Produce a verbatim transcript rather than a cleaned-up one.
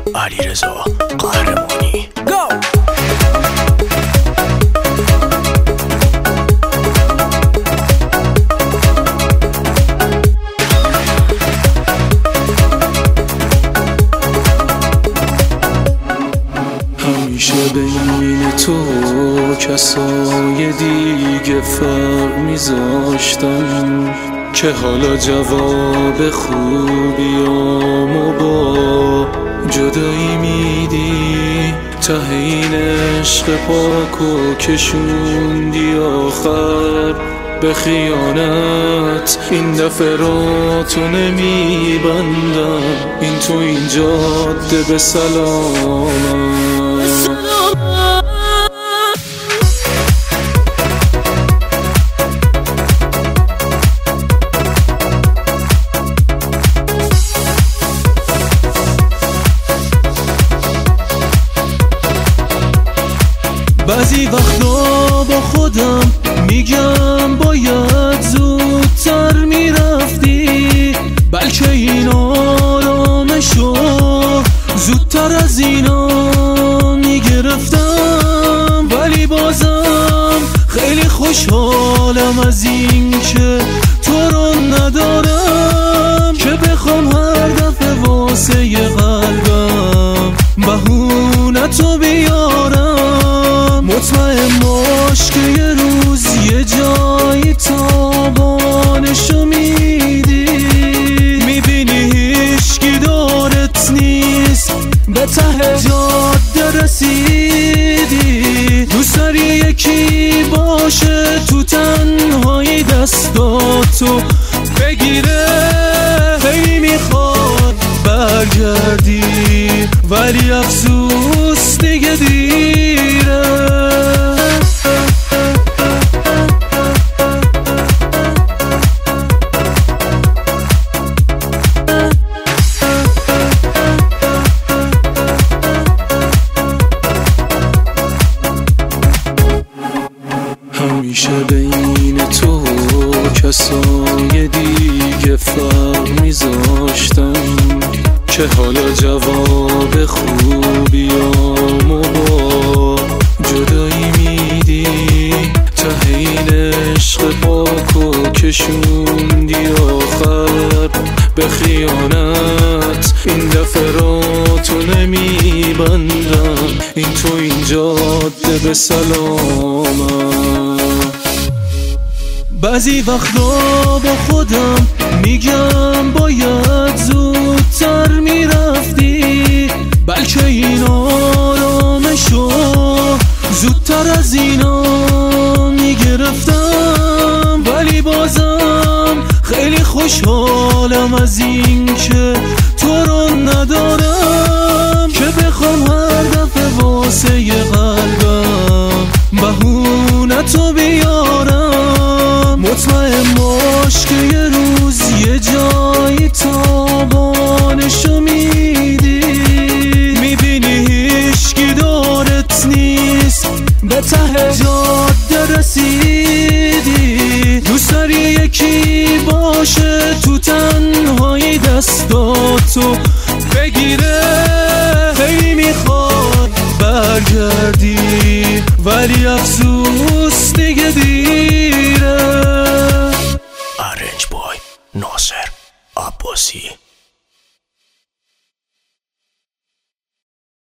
علیرضا قهرمانی. گو همیشه بین تو کسای دیگه فرق میذاشتم که حالا جواب خوبیامو با جدایی میدی. ته این عشق پاکو کشوندی آخر به خیانت. این دفعه را تو نمیبندم، این تو این جاده به سلامت. بعضی وقتا با خودم میگم باید زودتر میرفتی، بلکه این آرامشو زودتر از اینا میگرفتم. ولی بازم خیلی خوشحالم از این که تو رو ندارم، که بخوام هر دفعه واسه قلبم بهونه تو بیارم. مطمئن باش که یه روز یه جایی تابانشو میدی، میبینی هیچکی دارت نیست، به ته جاده رسیدی. دوست داری یکی باشه تو تنهایی دستاتو بگیره، هی میخواد برگردی ولی افسوس دیگه دیره. همیشه بین تو کسای دیگه فرق میذاشتم که حالا جواب خوبیامو با جدایی میدی. ته این عشق پاکو کشوندی آخر به خیانت. این دفعه را تو نمیبندم، این تو این جاده به سلامت. بعضی وقتا با خودم میگم باید زودتر میرفتی، بلکه این آرامشو زودتر از اینا میگرفتم. ولی بازم خیلی خوشحالم از این که تو رو ندارم، که بخوام هر دفعه واسه قلبم بهونه تو بیارم. مطمئن باش که یه روز یه جایی تابانشو میدی، میبینی هیچکی دارت نیست، به ته جاده رسیدی. دوست داری یکی باشه تو تنهایی دستاتو بگیره، هی میخواد برگردی ولی افسوس